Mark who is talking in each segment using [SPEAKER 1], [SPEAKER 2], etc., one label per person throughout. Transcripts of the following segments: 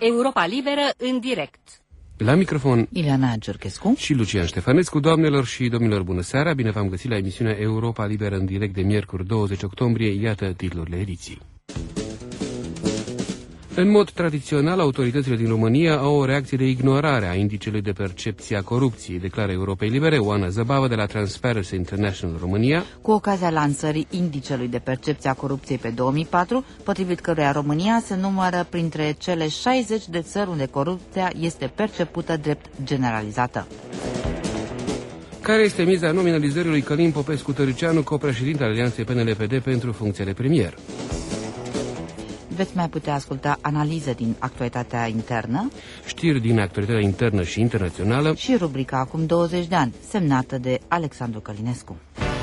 [SPEAKER 1] Europa Liberă în direct.
[SPEAKER 2] La microfon
[SPEAKER 3] Ileana Giurchescu
[SPEAKER 2] și Lucian Ștefănescu. Doamnelor și domnilor, bună seara! Bine v-am găsit la emisiunea Europa Liberă în direct de miercuri 20 octombrie. Iată titlurile ediției. În mod tradițional, autoritățile din România au o reacție de ignorare a indicelui de percepție a corupției, declară Europei Libere Oana Zăbavă de la Transparency International România.
[SPEAKER 3] Cu ocazia lansării indicelui de percepție a corupției pe 2004, potrivit căruia România se numără printre cele 60 de țări unde corupția este percepută drept generalizată.
[SPEAKER 2] Care este miza nominalizării lui Călin Popescu-Tăriceanu, copreședinte al Alianței PNL-PD pentru funcția de premier?
[SPEAKER 3] Veți mai putea asculta analize din actualitatea internă,
[SPEAKER 2] știri din actualitatea internă și internațională
[SPEAKER 3] și rubrica Acum 20 de ani, semnată de Alexandru Călinescu.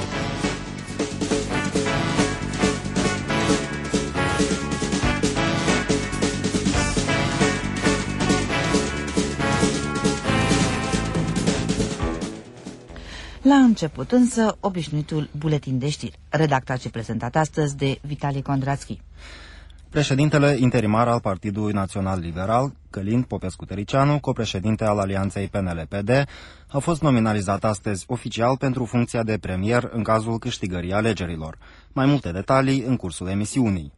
[SPEAKER 3] La început însă, obișnuitul buletin de știri, redactat și prezentat astăzi de Vitali Kondrațchi.
[SPEAKER 4] Președintele interimar al Partidului Național Liberal, Călin Popescu-Tăriceanu, copreședinte al Alianței PNL-PD, a fost nominalizat astăzi oficial pentru funcția de premier în cazul câștigării alegerilor. Mai multe detalii în cursul emisiunii.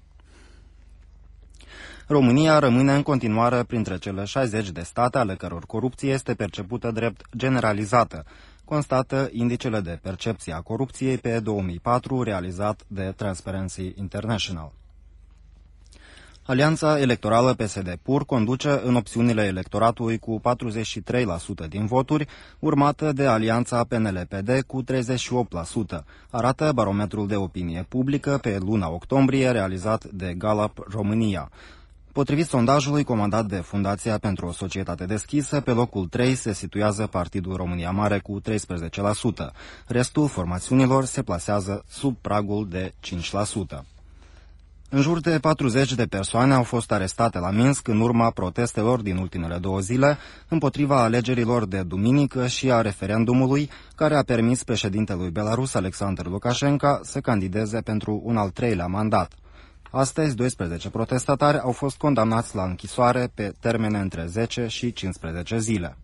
[SPEAKER 4] România rămâne în continuare printre cele 60 de state ale căror corupție este percepută drept generalizată, constată indicele de percepție a corupției pe 2004 realizat de Transparency International. Alianța electorală PSD-PUR conduce în opțiunile electoratului cu 43% din voturi, urmată de Alianța PNL-PD cu 38%, arată barometrul de opinie publică pe luna octombrie realizat de Gallup România. Potrivit sondajului comandat de Fundația pentru o Societate Deschisă, pe locul 3 se situează Partidul România Mare cu 13%. Restul formațiunilor se plasează sub pragul de 5%. În jur de 40 de persoane au fost arestate la Minsk în urma protestelor din ultimele 2 zile împotriva alegerilor de duminică și a referendumului care a permis președintelui Belarus Alexander Lukashenko să candideze pentru un al 3-lea mandat. Astăzi, 12 protestatari au fost condamnați la închisoare pe termene între 10 și 15 zile.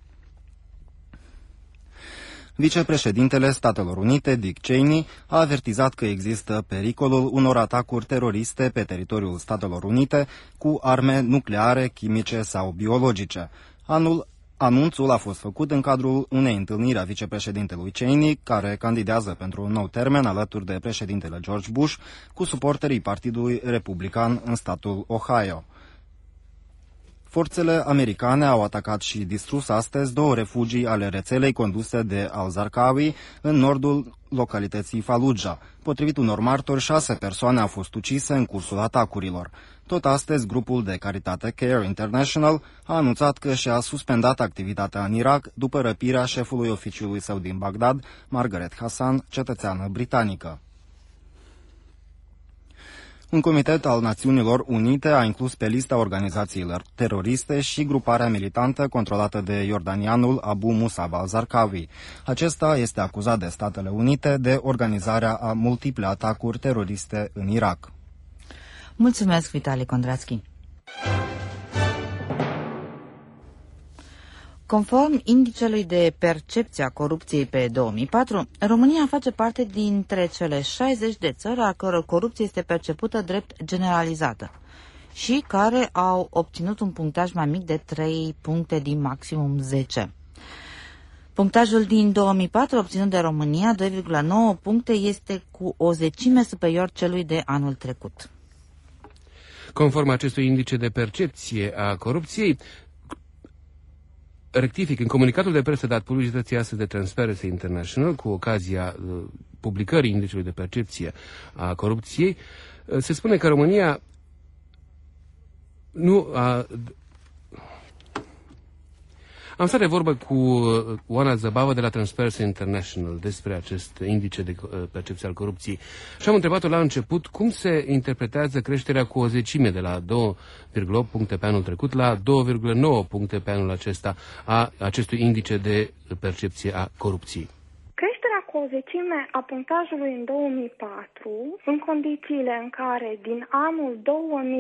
[SPEAKER 4] Vicepreședintele Statelor Unite, Dick Cheney, a avertizat că există pericolul unor atacuri teroriste pe teritoriul Statelor Unite cu arme nucleare, chimice sau biologice. Anunțul a fost făcut în cadrul unei întâlniri a vicepreședintelui Cheney, care candidează pentru un nou termen alături de președintele George Bush, cu suporterii Partidului Republican în statul Ohio. Forțele americane au atacat și distrus astăzi 2 refugii ale rețelei conduse de al-Zarqawi în nordul localității Fallujah. Potrivit unor martori, 6 persoane au fost ucise în cursul atacurilor. Tot astăzi, grupul de caritate Care International a anunțat că și-a suspendat activitatea în Irak după răpirea șefului oficiului său din Bagdad, Margaret Hassan, cetățeană britanică. Un comitet al Națiunilor Unite a inclus pe lista organizațiilor teroriste și gruparea militantă controlată de iordanianul Abu Musab al-Zarqawi. Acesta este acuzat de Statele Unite de organizarea a multiple atacuri teroriste în Irak.
[SPEAKER 3] Mulțumesc, Vitali Kondrațchi. Conform indicelui de percepție a corupției pe 2004, România face parte dintre cele 60 de țări a căror corupție este percepută drept generalizată și care au obținut un punctaj mai mic de 3 puncte din maximum 10. Punctajul din 2004 obținut de România, 2,9 puncte, este cu o zecime superior celui de anul trecut.
[SPEAKER 2] Conform acestui indice de percepție a corupției, rectific, în comunicatul de presă dat publicității astăzi de Transparency International, cu ocazia publicării indicului de percepție a corupției, se spune că România nu a... Am stat de vorbă cu Oana Zăbavă de la Transparency International despre acest indice de percepție al corupției și am întrebat-o la început cum se interpretează creșterea cu o zecime de la 2,8 puncte pe anul trecut la 2,9 puncte pe anul acesta a acestui indice de percepție a corupției.
[SPEAKER 5] Creșterea cu o zecime a punctajului în 2004, în condițiile în care din anul 2000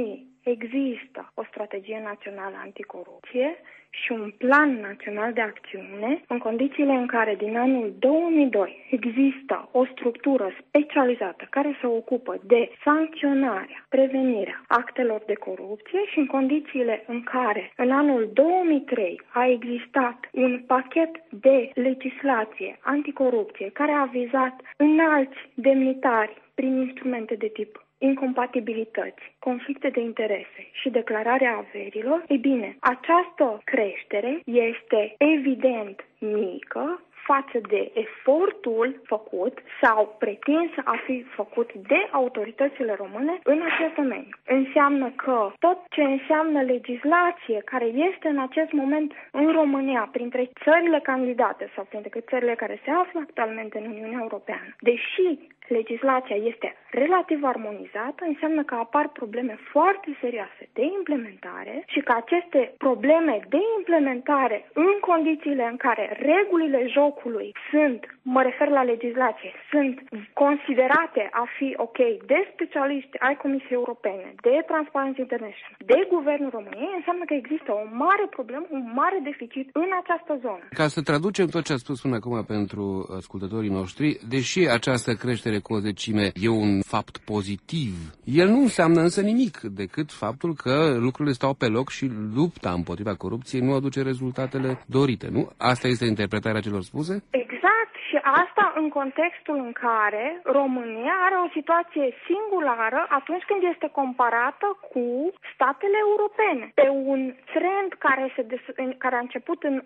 [SPEAKER 5] există o strategie națională anticorupție și un plan național de acțiune în condițiile în care din anul 2002 există o structură specializată care se ocupă de sancționarea, prevenirea actelor de corupție și în condițiile în care în anul 2003 a existat un pachet de legislație anticorupție care a vizat înalți demnitari prin instrumente de tip incompatibilități, conflicte de interese și declararea averilor, ei bine, această creștere este evident mică față de efortul făcut sau pretins a fi făcut de autoritățile române în acest domeniu. Înseamnă că tot ce înseamnă legislație care este în acest moment în România, printre țările candidate sau printre țările care se află actualmente în Uniunea Europeană, deși legislația este relativ armonizată, înseamnă că apar probleme foarte serioase de implementare și că aceste probleme de implementare în condițiile în care regulile jocului sunt, mă refer la legislație, sunt considerate a fi ok de specialiști ai Comisiei Europene, de Transparency International, de Guvernul României, înseamnă că există o mare problemă, un mare deficit în această zonă.
[SPEAKER 2] Ca să traducem tot ce a spus până acum pentru ascultătorii noștri, deși această creștere cu o zecime e un fapt pozitiv, el nu înseamnă însă nimic decât faptul că lucrurile stau pe loc și lupta împotriva corupției nu aduce rezultatele dorite, nu? Asta este interpretarea celor spuse?
[SPEAKER 5] Exact, și asta în contextul în care România are o situație singulară atunci când este comparată cu statele europene. Pe un trend care a început în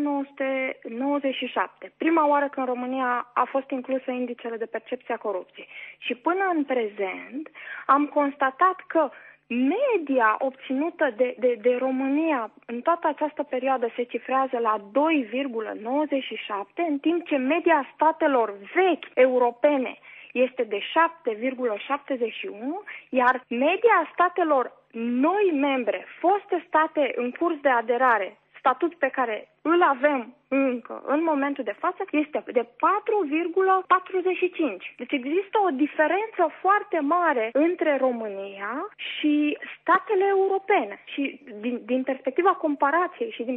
[SPEAKER 5] 1997, prima oară când România a fost inclusă în indicele de percepție a corupției. Și până în prezent am constatat că media obținută de România în toată această perioadă se cifrează la 2,97, în timp ce media statelor vechi europene este de 7,71, iar media statelor noi membre, foste state în curs de aderare, statut pe care îl avem încă în momentul de față, este de 4,45. Deci există o diferență foarte mare între România și statele europene. Și din perspectiva comparației și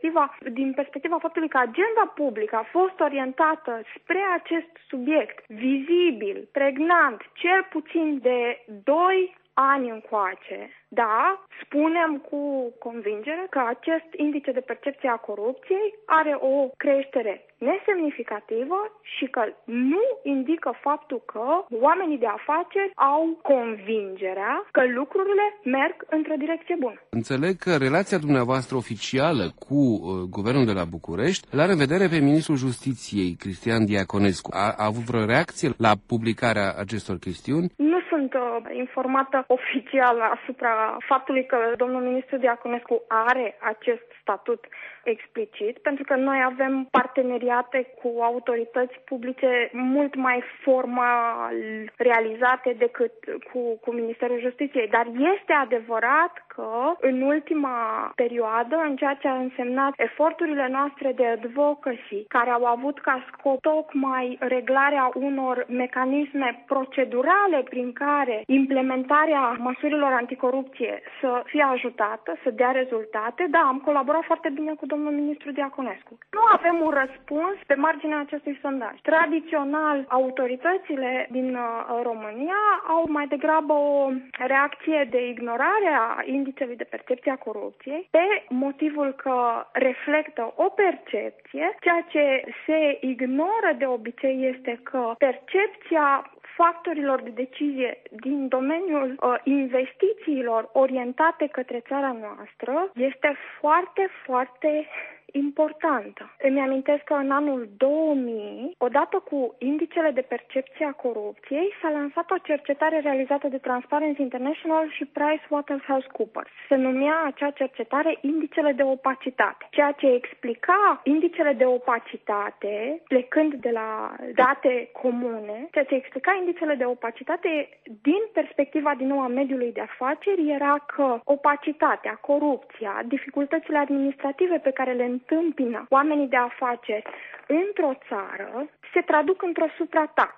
[SPEAKER 5] din perspectiva faptului că agenda publică a fost orientată spre acest subiect vizibil, pregnant, cel puțin de 2 ani încoace, da, spunem cu convingere că acest indice de percepție a corupției are o creștere nesemnificativă și că nu indică faptul că oamenii de afaceri au convingerea că lucrurile merg într-o direcție bună.
[SPEAKER 2] Înțeleg că relația dumneavoastră oficială cu Guvernul de la București l-are în vedere pe Ministrul Justiției, Cristian Diaconescu. A avut vreo reacție la publicarea acestor chestiuni?
[SPEAKER 5] Nu sunt informată oficial asupra faptului că domnul ministru Diaconescu are acest statut explicit, pentru că noi avem parteneriate cu autorități publice mult mai formal realizate decât cu Ministerul Justiției. Dar este adevărat că în ultima perioadă, în ceea ce a însemnat eforturile noastre de advocacy, care au avut ca scop tocmai reglarea unor mecanisme procedurale prin care implementarea măsurilor anticorupție să fie ajutată, să dea rezultate, da, am colaborat foarte bine cu domnul ministru Diaconescu. Nu avem un răspuns pe marginea acestui sondaj. Tradițional, autoritățile din România au mai degrabă o reacție de ignorare a indicelui de percepție a corupției pe motivul că reflectă o percepție. Ceea ce se ignoră de obicei este că percepția factorilor de decizie din domeniul investițiilor orientate către țara noastră este foarte, foarte importantă. Îmi amintesc că în anul 2000, odată cu indicele de percepție a corupției, s-a lansat o cercetare realizată de Transparency International și PricewaterhouseCoopers. Se numea acea cercetare indicele de opacitate, ceea ce explica indicele de opacitate, plecând de la date comune, ceea ce explica indicele de opacitate din perspectiva din nou a mediului de afaceri era că opacitatea, corupția, dificultățile administrative pe care le întâmpină oamenii de afaceri într-o țară se traduc într-o suprataxă.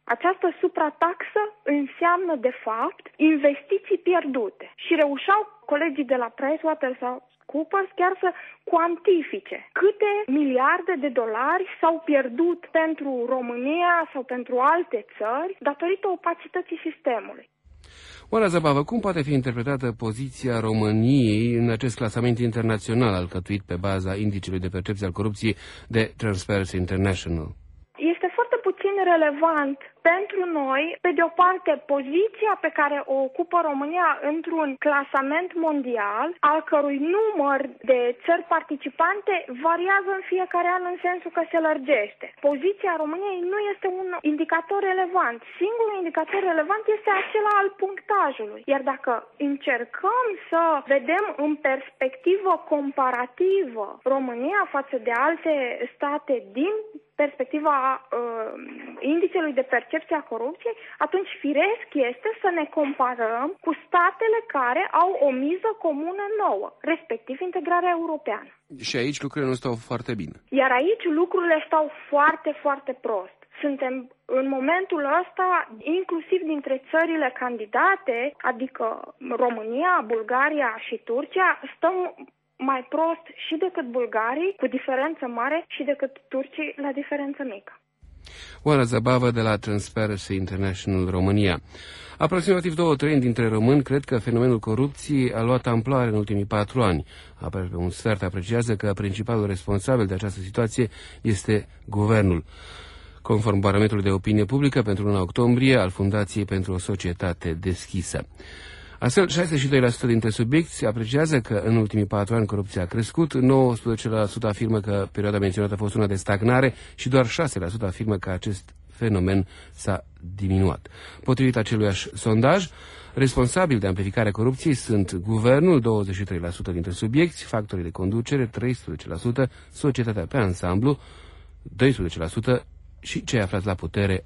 [SPEAKER 5] Această suprataxă înseamnă, de fapt, investiții pierdute. Și reușeau colegii de la PricewaterhouseCoopers chiar să cuantifice câte miliarde de dolari s-au pierdut pentru România sau pentru alte țări datorită opacității sistemului.
[SPEAKER 2] Oana Zăbavă, cum poate fi interpretată poziția României în acest clasament internațional alcătuit pe baza indicului de percepție al corupției de Transparency International?
[SPEAKER 5] Este foarte puțin relevant pentru noi, pe de o parte, poziția pe care o ocupă România într-un clasament mondial, al cărui număr de țări participante variază în fiecare an în sensul că se lărgește. Poziția României nu este un indicator relevant. Singurul indicator relevant este acela al punctajului. Iar dacă încercăm să vedem în perspectivă comparativă România față de alte state din perspectiva indicelui de percepție a corupției, atunci firesc este să ne comparăm cu statele care au o miză comună nouă, respectiv integrarea europeană.
[SPEAKER 2] Și aici lucrurile nu stau foarte bine.
[SPEAKER 5] Iar aici lucrurile stau foarte, foarte prost. Suntem în momentul ăsta, inclusiv dintre țările candidate, adică România, Bulgaria și Turcia, stăm mai prost și decât bulgarii, cu diferență mare, și decât turcii, la diferență mică.
[SPEAKER 2] Oana Zăbavă de la Transparency International România. Aproximativ 2/3 dintre români cred că fenomenul corupției a luat amploare în ultimii 4 ani. Aproape un sfert apreciază că principalul responsabil de această situație este guvernul, conform barometrului de opinie publică pentru luna octombrie al Fundației pentru o Societate Deschisă. Astfel, 62% dintre subiecti apreciază că în ultimii 4 ani corupția a crescut, 19% afirmă că perioada menționată a fost una de stagnare și doar 6% afirmă că acest fenomen s-a diminuat. Potrivit aceluiași sondaj, responsabili de amplificarea corupției sunt guvernul, 23% dintre subiecti, factorii de conducere, 13%, societatea pe ansamblu, 12% și cei aflați la putere,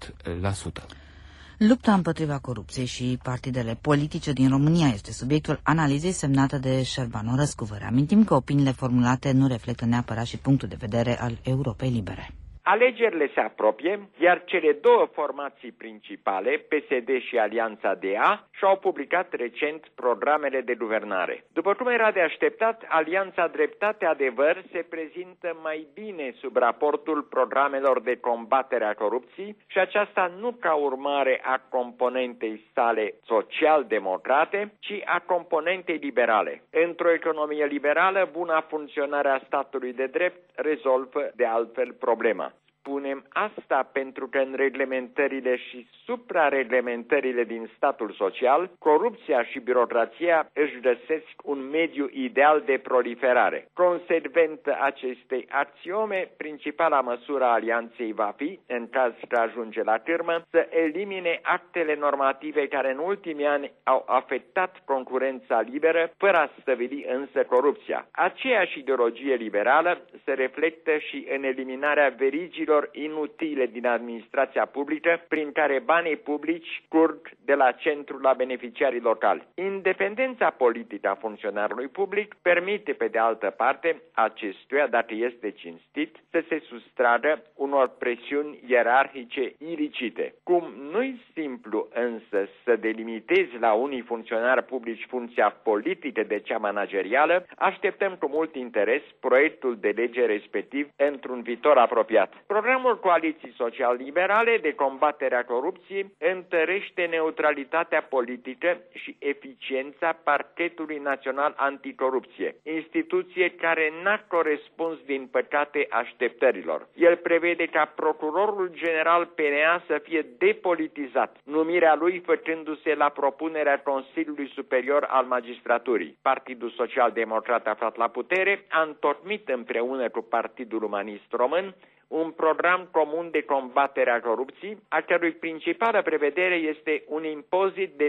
[SPEAKER 2] 8%.
[SPEAKER 3] Lupta împotriva corupției și partidele politice din România este subiectul analizei semnată de Șerban Orăscu. Vă reamintim că opiniile formulate nu reflectă neapărat și punctul de vedere al Europei Libere.
[SPEAKER 6] Alegerile se apropie, iar cele două formații principale, PSD și Alianța DA, și-au publicat recent programele de guvernare. După cum era de așteptat, Alianța Dreptate-Adevăr se prezintă mai bine sub raportul programelor de combatere a corupției și aceasta nu ca urmare a componentei sale social-democrate, ci a componentei liberale. Într-o economie liberală, buna funcționare a statului de drept rezolvă de altfel problema. Spunem asta pentru că în reglementările și suprareglementările din statul social, corupția și birocrația își găsesc un mediu ideal de proliferare. Consecventă acestei axiome, principala măsură a alianței va fi, în caz că ajunge la cârmă, să elimine actele normative care în ultimii ani au afectat concurența liberă, fără a stăvili însă corupția. Aceeași ideologie liberală se reflectă și în eliminarea verigilor inutile din administrația publică, prin care banii publici curg de la centru la beneficiarii locali. Independența politică a funcționarului public permite, pe de altă parte, acestuia, dacă este cinstit, să se sustragă unor presiuni ierarhice ilicite. Cum nu-i simplu însă să delimitezi la unii funcționari publici funcția politică de cea managerială, așteptăm cu mult interes proiectul de lege respectiv într-un viitor apropiat. Programul Coaliției Social-Liberale de combatere a corupției întărește neutralitatea politică și eficiența Parchetului Național Anticorupție, instituție care n-a corespuns din păcate așteptărilor. El prevede ca procurorul general PNA să fie depolitizat, numirea lui făcându-se la propunerea Consiliului Superior al Magistraturii. Partidul Social-Democrat aflat la putere a întocmit împreună cu Partidul Umanist Român un program comun de combatere a corupției, a cărui principală prevedere este un impozit de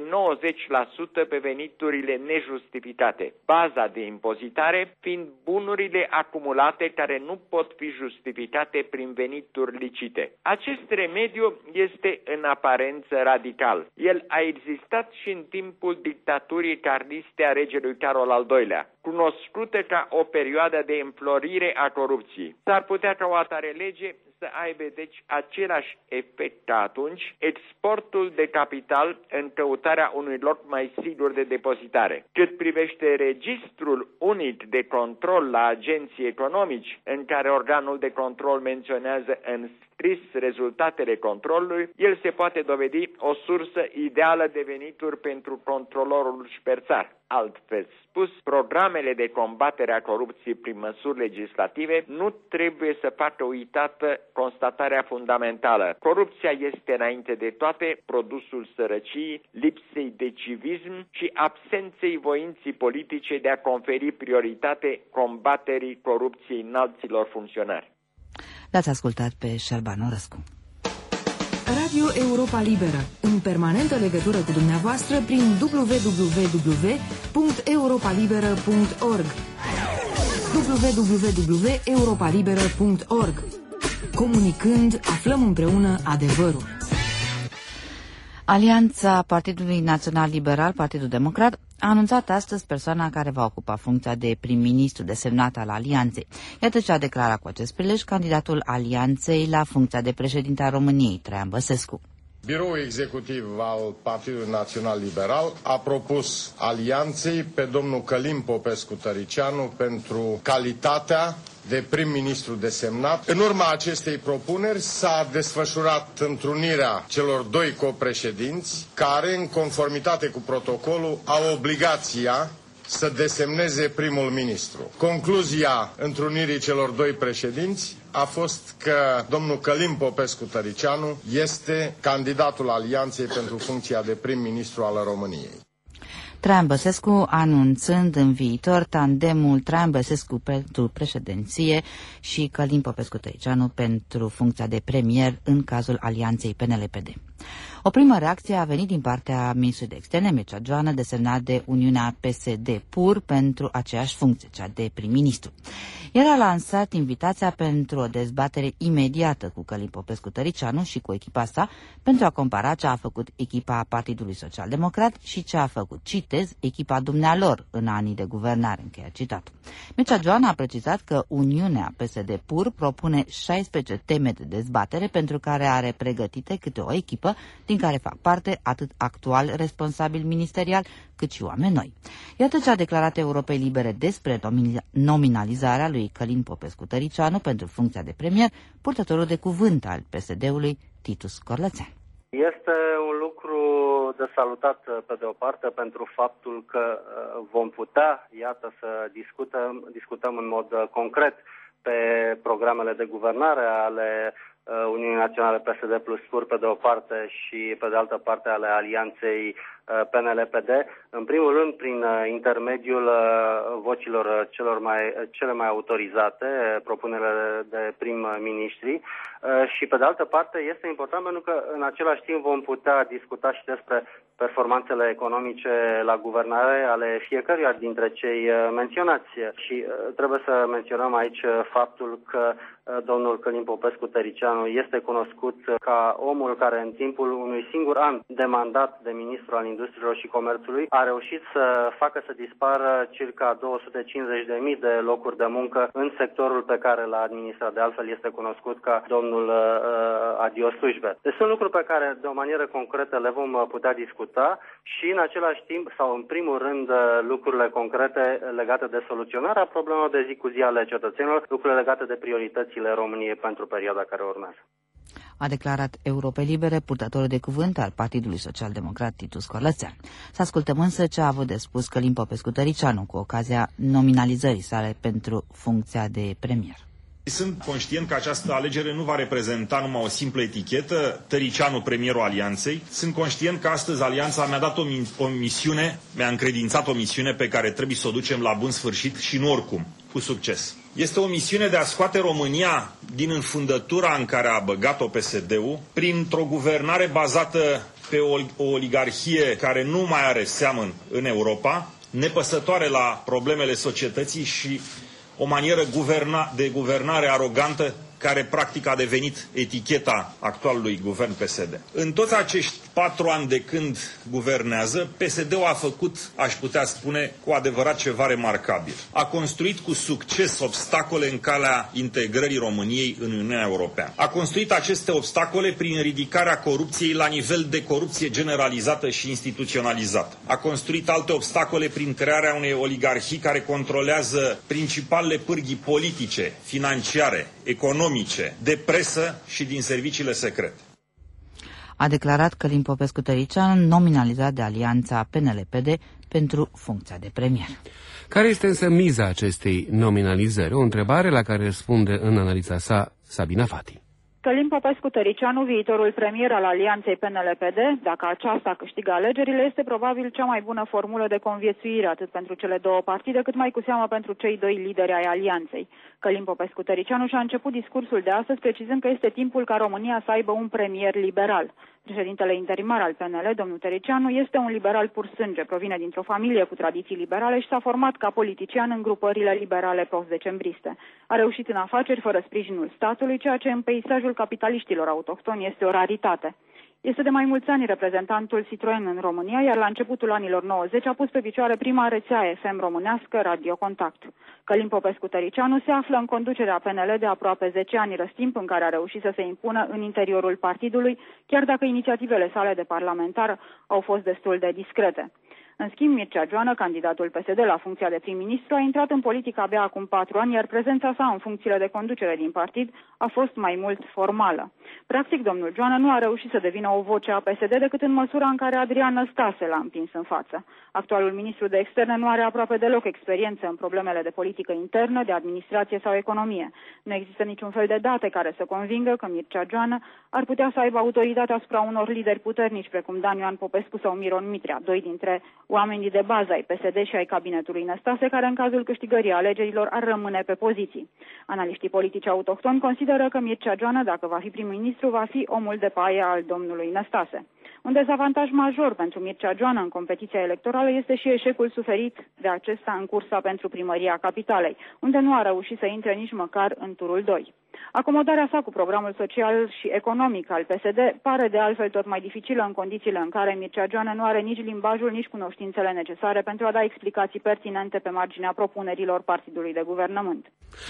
[SPEAKER 6] 90% pe veniturile nejustificate, baza de impozitare fiind bunurile acumulate care nu pot fi justificate prin venituri licite. Acest remediu este în aparență radical. El a existat și în timpul dictaturii carliste a regelui Carol al II-lea, cunoscută ca o perioadă de înflorire a corupției. S-ar putea ca o atare lege să aibă deci același efect atunci exportul de capital în căutarea unui loc mai sigur de depozitare. Cât privește registrul unic de control la agenții economici, în care organul de control menționează în scris rezultatele controlului, el se poate dovedi o sursă ideală de venituri pentru controlorul șperțar. Altfel spus, programele de combatere a corupției prin măsuri legislative nu trebuie să facă uitată constatarea fundamentală. Corupția este înainte de toate produsul sărăciei, lipsei de civism și absenței voinții politice de a conferi prioritate combaterii corupției înalților funcționari.
[SPEAKER 3] L-ați ascultat pe Șerban Orăscu.
[SPEAKER 7] Radio Europa Liberă, în permanentă legătură cu dumneavoastră prin www.europalibera.org www.europalibera.org. Comunicând, aflăm împreună adevărul.
[SPEAKER 3] Alianța Partidului Național Liberal, Partidul Democrat, a anunțat astăzi persoana care va ocupa funcția de prim-ministru desemnat al Alianței. Iată ce a declarat cu acest prilej candidatul Alianței la funcția de președinte a României, Traian Băsescu.
[SPEAKER 8] Biroul executiv al Partidului Național Liberal a propus Alianței pe domnul Călin Popescu-Tăriceanu pentru calitatea de prim-ministru desemnat. În urma acestei propuneri s-a desfășurat întrunirea celor doi copreședinți care, în conformitate cu protocolul, au obligația să desemneze primul ministru. Concluzia întrunirii celor doi președinți a fost că domnul Călin Popescu-Tăriceanu este candidatul Alianței pentru funcția de prim-ministru al României.
[SPEAKER 3] Traian Băsescu anunțând în viitor tandemul Traian Băsescu pentru președinție și Călin Popescu-Tăriceanu pentru funcția de premier în cazul Alianței PNL-PD. O primă reacție a venit din partea ministrului de externe, Mircea Joană, desemnat de Uniunea PSD-PUR pentru aceeași funcție, cea de prim-ministru. El a lansat invitația pentru o dezbatere imediată cu Călin Popescu-Tăriceanu și cu echipa sa pentru a compara ce a făcut echipa Partidului Social Democrat și ce a făcut, citez, echipa dumnealor în anii de guvernare, încheia citatul. Mircea Joană a precizat că Uniunea PSD-PUR propune 16 teme de dezbatere pentru care are pregătite câte o echipă din care fac parte atât actual responsabil ministerial cât și oameni noi. Iată ce a declarat Europei Libere despre nominalizarea lui Călin Popescu-Tăriceanu pentru funcția de premier, purtătorul de cuvânt al PSD-ului, Titus Corlățean.
[SPEAKER 9] Este un lucru de salutat pe de o parte pentru faptul că vom putea, iată, să discutăm în mod concret pe programele de guvernare ale Uniunii Naționale PSD plus PUR pe de o parte și pe de altă parte ale Alianței PNL-PD, în primul rând prin intermediul vocilor cele mai autorizate, propunerile de prim-ministri, și pe de altă parte este important pentru că în același timp vom putea discuta și despre performanțele economice la guvernare ale fiecăruia dintre cei menționați. Și trebuie să menționăm aici faptul că domnul Călin Popescu-Tăriceanu este cunoscut ca omul care în timpul unui singur an de mandat de ministru al Industriilor și Comerțului a reușit să facă să dispară circa 250.000 de locuri de muncă în sectorul pe care l-a administrat. De altfel este cunoscut ca domnul Adio Slujbe. Deci sunt lucruri pe care de o manieră concretă le vom putea discuta și în același timp, sau în primul rând, lucrurile concrete legate de soluționarea problemelor de zi cu zi ale cetățenilor, lucrurile legate de prioritățile României pentru perioada care urmează.
[SPEAKER 3] A declarat Europei Libere purtătorul de cuvânt al Partidului Social Democrat, Titus Corlățean. Să ascultăm însă ce a avut de spus Călin Popescu-Tăriceanu cu ocazia nominalizării sale pentru funcția de premier.
[SPEAKER 10] Sunt conștient că această alegere nu va reprezenta numai o simplă etichetă, Tăriceanu premierul Alianței. Sunt conștient că astăzi Alianța mi-a dat o misiune, mi-a încredințat o misiune pe care trebuie să o ducem la bun sfârșit și nu oricum, cu succes. Este o misiune de a scoate România din înfundătura în care a băgat-o PSD-ul printr-o guvernare bazată pe o oligarhie care nu mai are seamăn în Europa, nepăsătoare la problemele societății și o manieră de guvernare arogantă care practic a devenit eticheta actualului guvern PSD. În toți acești 4 ani de când guvernează, PSD-ul a făcut, aș putea spune, cu adevărat ceva remarcabil. A construit cu succes obstacole în calea integrării României în Uniunea Europeană. A construit aceste obstacole prin ridicarea corupției la nivel de corupție generalizată și instituționalizată. A construit alte obstacole prin crearea unei oligarhii care controlează principalele pârghii politice, financiare, economice, de presă și din serviciile secrete.
[SPEAKER 3] A declarat Călin Popescu-Tăriceanu, nominalizat de alianța PNL-PD pentru funcția de premier.
[SPEAKER 2] Care este însă miza acestei nominalizări? O întrebare la care răspunde în analiza sa Sabina Fati.
[SPEAKER 11] Călin Popescu-Tăriceanu, viitorul premier al alianței PNL-PD, dacă aceasta câștigă alegerile, este probabil cea mai bună formulă de conviețuire atât pentru cele două partide, cât mai cu seamă pentru cei doi lideri ai alianței. Călin Popescu-Tăriceanu și-a început discursul de astăzi precizând că este timpul ca România să aibă un premier liberal. Președintele interimar al PNL, domnul Tăriceanu, este un liberal pur sânge, provine dintr-o familie cu tradiții liberale și s-a format ca politician în grupările liberale post-decembriste. A reușit în afaceri fără sprijinul statului, ceea ce în peisajul capitaliștilor autohtoni este o raritate. Este de mai mulți ani reprezentantul Citroen în România, iar la începutul anilor 90 a pus pe picioare prima rețea FM românească, Radio Contact. Călin Popescu-Tăriceanu se află în conducerea PNL de aproape 10 ani, răstimp în care a reușit să se impună în interiorul partidului, chiar dacă inițiativele sale de parlamentar au fost destul de discrete. În schimb, Mircea Joană, candidatul PSD la funcția de prim-ministru, a intrat în politică abia acum 4 ani, iar prezența sa în funcțiile de conducere din partid a fost mai mult formală. Practic, domnul Joană nu a reușit să devină o voce a PSD decât în măsura în care Adrian Năstase l-a împins în față. Actualul ministru de externe nu are aproape deloc experiență în problemele de politică internă, de administrație sau economie. Nu există niciun fel de date care să convingă că Mircea Joană ar putea să aibă autoritate asupra unor lideri puternici precum Dan Ioan Popescu sau Miron Mitrea, doi dintre oamenii de bază ai PSD și ai cabinetului Năstase, care în cazul câștigării alegerilor ar rămâne pe poziții. Analiștii politici autohtoni consideră că Mircea Joană, dacă va fi prim-ministru, va fi omul de paie al domnului Năstase. Un dezavantaj major pentru Mircea Joană în competiția electorală este și eșecul suferit de acesta în cursa pentru primăria capitalei, unde nu a reușit să intre nici măcar în turul 2. Acomodarea sa cu programul social și economic al PSD pare de altfel tot mai dificilă în condițiile în care Mircea Joană nu are nici limbajul, nici cunoștințele necesare pentru a da explicații pertinente pe marginea propunerilor partidului de guvernământ.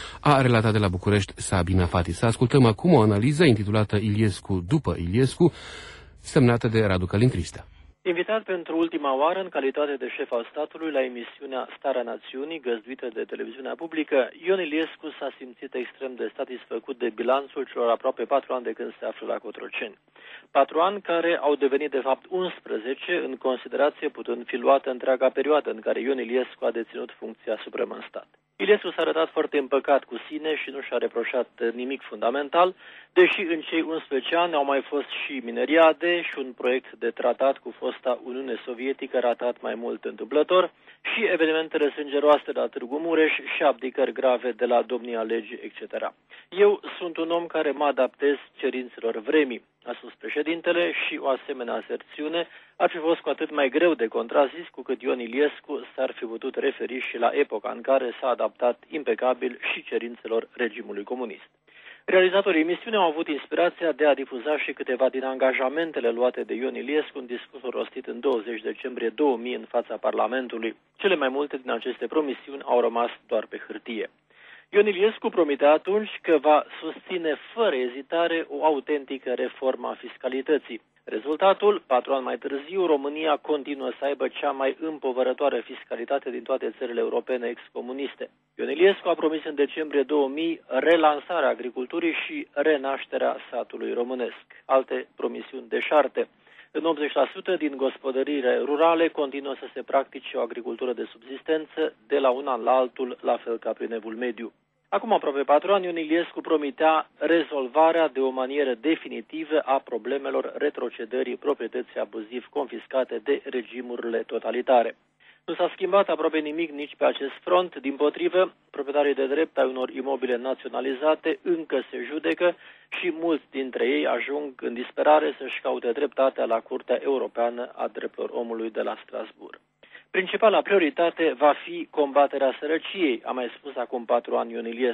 [SPEAKER 2] A relatat de la București Sabina Fati. Să ascultăm acum o analiză intitulată Iliescu după Iliescu, semnată de Radu Călin Cristea.
[SPEAKER 12] Invitat pentru ultima oară în calitate de șef al statului la emisiunea Starea Națiunii, găzduită de televiziunea publică, Ion Iliescu s-a simțit extrem de satisfăcut de bilanțul celor aproape 4 ani de când se află la Cotroceni. 4 ani care au devenit de fapt 11 în considerație, putând fi luată întreaga perioadă în care Ion Iliescu a deținut funcția supremă în stat. Iliescu s-a arătat foarte împăcat cu sine și nu și-a reproșat nimic fundamental, deși în cei 11 ani au mai fost și mineriade și un proiect de tratat cu fosta Uniune Sovietică ratat mai mult întâmplător și evenimentele sângeroase de la Târgu Mureș și abdicări grave de la domnia legii, etc. Eu sunt un om care mă adaptez cerințelor vremii, a spus președintele, și o asemenea aserțiune ar fi fost cu atât mai greu de contrazis cu cât Ion Iliescu s-ar fi putut referi și la epoca în care s-a adaptat impecabil și cerințelor regimului comunist. Realizatorii emisiunii au avut inspirația de a difuza și câteva din angajamentele luate de Ion Iliescu în discursul rostit în 20 decembrie 2000 în fața Parlamentului. Cele mai multe din aceste promisiuni au rămas doar pe hârtie. Ion Iliescu promitea atunci că va susține fără ezitare o autentică reformă a fiscalității. Rezultatul, 4 ani mai târziu, România continuă să aibă cea mai împovărătoare fiscalitate din toate țările europene excomuniste. Ion Iliescu a promis în decembrie 2000 relansarea agriculturii și renașterea satului românesc. Alte promisiuni deșarte. În 80% din gospodăriile rurale continuă să se practice o agricultură de subzistență de la un an la altul, la fel ca prin Evul Mediu. Acum aproape 4 ani, Ion Iliescu promitea rezolvarea de o manieră definitivă a problemelor retrocedării proprietății abuziv confiscate de regimurile totalitare. Nu s-a schimbat aproape nimic nici pe acest front, dimpotrivă, proprietarii de drept ai unor imobile naționalizate încă se judecă și mulți dintre ei ajung în disperare să-și caute dreptatea la Curtea Europeană a Drepturilor Omului de la Strasbourg. Principala prioritate va fi combaterea sărăciei, a mai spus acum 4 ani Ion Iliescu.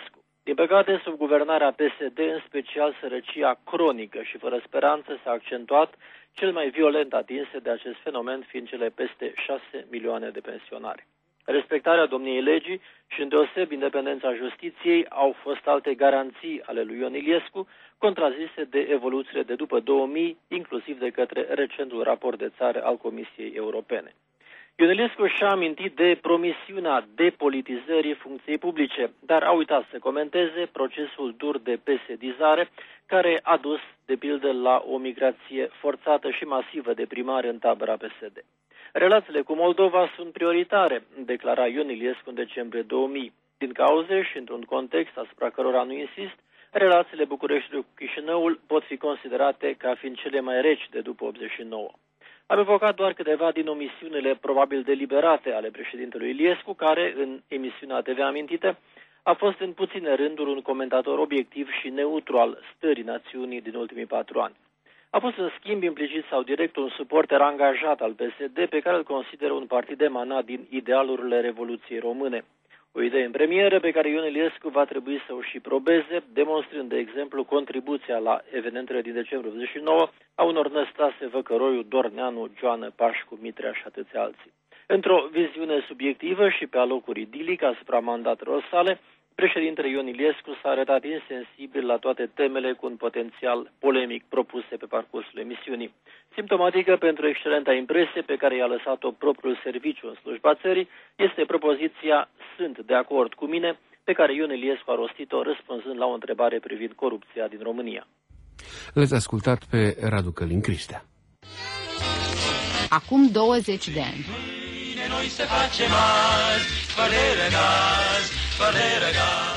[SPEAKER 12] Din păcate, sub guvernarea PSD, în special sărăcia cronică și fără speranță, s-a accentuat, cel mai violent atinse de acest fenomen fiind cele peste 6 milioane de pensionari. Respectarea domniei legii și îndeoseb independența justiției au fost alte garanții ale lui Ion Iliescu, contrazise de evoluțiile de după 2000, inclusiv de către recentul raport de țară al Comisiei Europene. Ion Iliescu și-a amintit de promisiunea depolitizării funcției publice, dar a uitat să comenteze procesul dur de pesedizare care a dus, de pildă, la o migrație forțată și masivă de primari în tabăra PSD. Relațiile cu Moldova sunt prioritare, declara Ion Iliescu în decembrie 2000. Din cauze și într-un context asupra cărora nu insist, relațiile Bucureștiului cu Chișinăul pot fi considerate ca fiind cele mai reci de după 89. Am evocat doar câteva din omisiunile probabil deliberate ale președintelui Iliescu, care, în emisiunea TV amintită, a fost în puține rânduri un comentator obiectiv și neutru al stării națiunii din ultimii 4 ani. A fost în schimb implicit sau direct un suporter angajat al PSD pe care îl consideră un partid emanat din idealurile Revoluției Române. O idee în premieră pe care Ion Iliescu va trebui să o și probeze, demonstrând, de exemplu, contribuția la evenimentele din decembrie 89 a unor Năstase Văcăroiu, Dorneanu, Joană Pașcu, Mitrea și atâția alții. Într-o viziune subiectivă și pe alocuri idilic asupra mandatelor sale, președintele Ion Iliescu s-a arătat insensibil la toate temele cu un potențial polemic propuse pe parcursul emisiunii. Simptomatică pentru excelenta impresie pe care i-a lăsat-o propriul serviciu în slujba țării este propoziția "Sunt de acord cu mine", pe care Ion Iliescu a rostit-o răspunzând la o întrebare privind corupția din România.
[SPEAKER 2] L-ați ascultat pe Radu Călin Cristea.
[SPEAKER 1] Acum 20 de ani.
[SPEAKER 13] Noi se facem azi, fără gaz, fără gaz.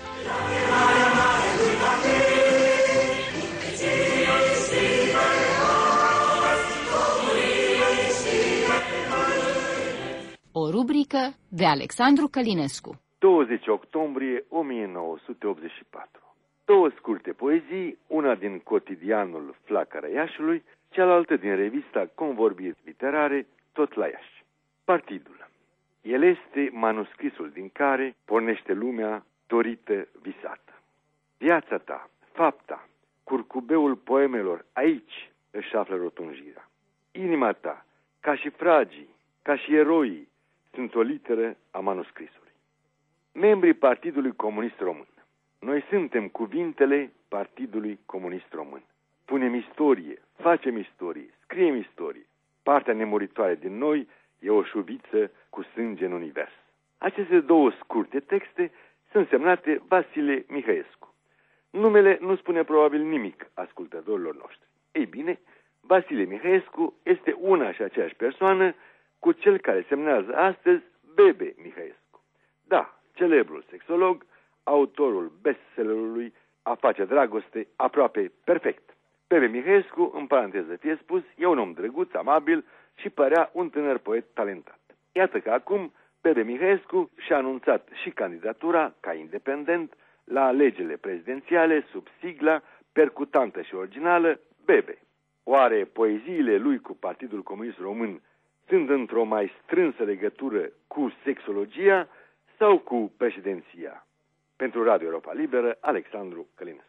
[SPEAKER 1] O rubrică de Alexandru Călinescu.
[SPEAKER 14] 20 octombrie 1984. 2 scurte poezii, una din cotidianul Flacăra Iașului, cealaltă din revista Convorbiri Literare, tot la Iași. Partidul. El este manuscrisul din care pornește lumea dorită, visată. Viața ta, fapta, curcubeul poemelor, aici își află rotunjirea. Inima ta, ca și fragii, ca și eroii, sunt o literă a manuscrisului. Membrii Partidului Comunist Român. Noi suntem cuvintele Partidului Comunist Român. Punem istorie, facem istorie, scriem istorie. Partea nemuritoare din noi e o șuviță cu sânge în univers. Aceste 2 scurte texte sunt semnate Vasile Mihăescu. Numele nu spune probabil nimic ascultătorilor noștri. Ei bine, Vasile Mihăescu este una și aceeași persoană cu cel care semnează astăzi Bebe Mihăescu. Da, celebrul sexolog, autorul bestsellerului A face dragoste aproape perfect. Bebe Mihăescu, în paranteză fie spus, e un om drăguț, amabil și părea un tânăr poet talentat. Iată că acum Bebe Mihăescu și-a anunțat și candidatura ca independent la alegerile prezidențiale sub sigla percutantă și originală Bebe. Oare poeziile lui cu Partidul Comunist Român sunt într-o mai strânsă legătură cu sexologia sau cu președinția? Pentru Radio Europa Liberă, Alexandru Călinescu.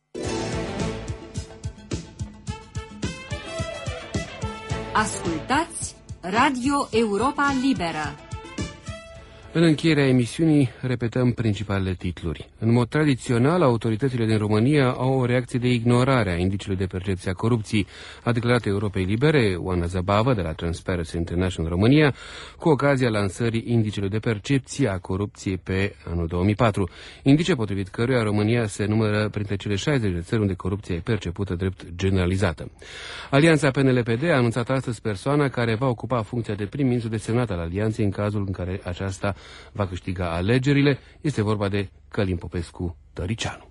[SPEAKER 1] Ascultați Radio Europa Liberă.
[SPEAKER 2] În încheierea emisiunii repetăm principalele titluri. În mod tradițional, autoritățile din România au o reacție de ignorare a indicului de percepție a corupției, a declarat Europei Libere Oana Zabavă de la Transparency International România, cu ocazia lansării indicelui de percepție a corupției pe anul 2004, indice potrivit căruia România se numără printre cele 60 de țări unde corupția e percepută drept generalizată. Alianța PNL-PD a anunțat astăzi persoana care va ocupa funcția de prim-ministru desemnat al alianței în cazul în care aceasta va câștiga alegerile. Este vorba de Călim Popescu Tăricianu.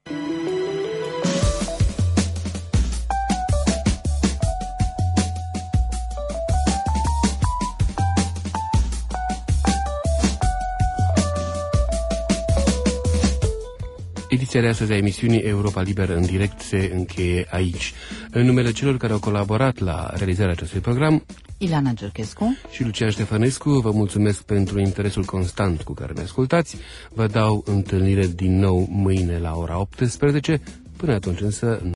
[SPEAKER 2] Ediția de astăzi a emisiunii Europa Liberă în direct se încheie aici. În numele celor care au colaborat la realizarea acestui program,
[SPEAKER 3] Ileana Giurchescu
[SPEAKER 2] și Lucian Ștefănescu. Vă mulțumesc pentru interesul constant cu care ne ascultați. Vă dau întâlnire din nou mâine la ora 18. Până atunci însă